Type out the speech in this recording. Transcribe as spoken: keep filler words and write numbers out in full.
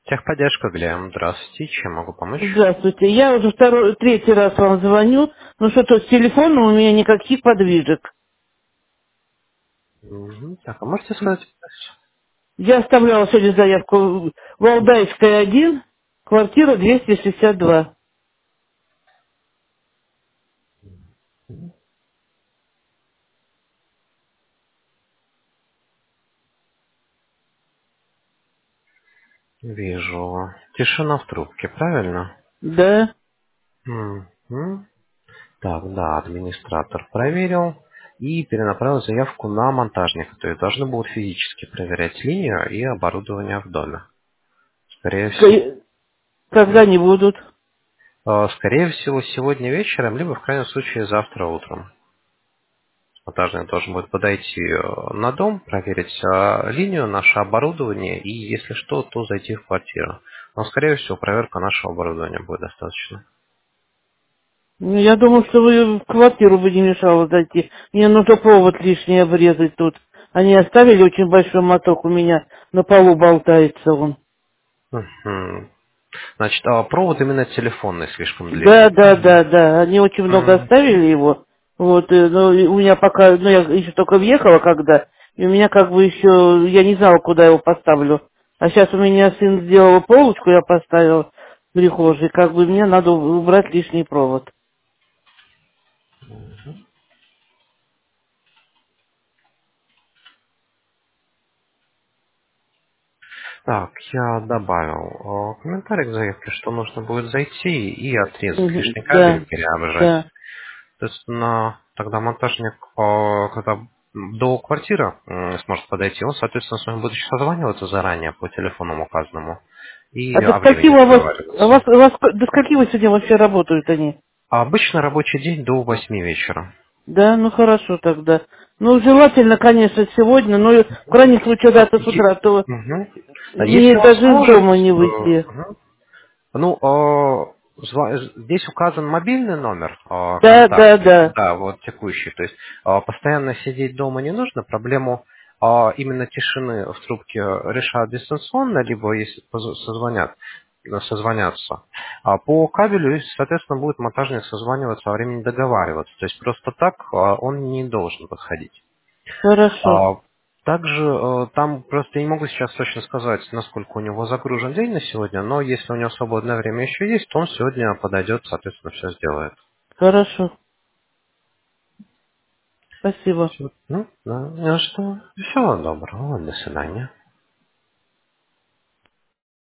Техподдержка, Глеб. Здравствуйте. Чем могу помочь? Здравствуйте. Я уже второй, третий раз вам звоню, но что-то с телефоном у меня никаких подвижек. Мгм. Так, а можете сказать? Я оставляла сегодня заявку Валдайская один, квартира двести шестьдесят два. Вижу. Тишина в трубке, правильно? Да. Мгм. Так, да, администратор проверил и перенаправил заявку на монтажника. То есть должны будут физически проверять линию и оборудование в доме. Скорее всего. К- Когда не будут? э, Скорее всего, сегодня вечером, либо в крайнем случае завтра утром. Монтажник должен будет подойти э, на дом, проверить э, линию, наше оборудование, и если что, то зайти в квартиру. Но, скорее всего, проверка нашего оборудования будет достаточно. Ну, я думал, что вы в квартиру бы не мешало зайти. Мне нужно провод лишний обрезать тут. Они оставили очень большой моток у меня, на полу болтается он. Мгм. Значит, а провод именно телефонный слишком длинный, Да, да, правильно? да, да. Они очень много М. оставили его. Вот, э, но и у меня пока, ну, я еще только въехала когда, и у меня как бы еще, я не знала, куда его поставлю. А сейчас у меня сын сделал полочку, я поставила в прихожей, как бы мне надо убрать лишний провод. Так, я добавил э, комментарий к заявке, что нужно будет зайти и отрезать Мгм. лишний кабель, Да, переобжать. да. Соответственно, тогда монтажник, э, когда до квартиры м, сможет подойти, он, соответственно, с вами будет еще созваниваться заранее по телефону указанному и А до о скольки времени у вас, у вас, договариваться. у вас до скольки вы сегодня вообще работают они? А обычно рабочий день до восьми вечера. Да, ну хорошо тогда. Ну, желательно, конечно, сегодня, но в крайнем случае, А, даже с е- утра, а то мгм. А мне если он даже из сможет, дома не э, выйти. мгм. Ну, э, зва- здесь указан мобильный номер, э, Да, да, контактный, да. да, вот текущий. То есть э, постоянно сидеть дома не нужно. Проблему э, именно тишины в трубке решают дистанционно, либо если поз- созвонят, э, созвонятся. А по кабелю, соответственно, будет монтажник созваниваться во времени договариваться. То есть просто так э, он не должен подходить. Хорошо, А также э, там просто я не могу сейчас точно сказать, насколько у него загружен день на сегодня, но если у него свободное время еще есть, то он сегодня подойдет, соответственно, все сделает. хорошо. Спасибо. Всё. Ну, да, ну что, всего доброго, до свидания.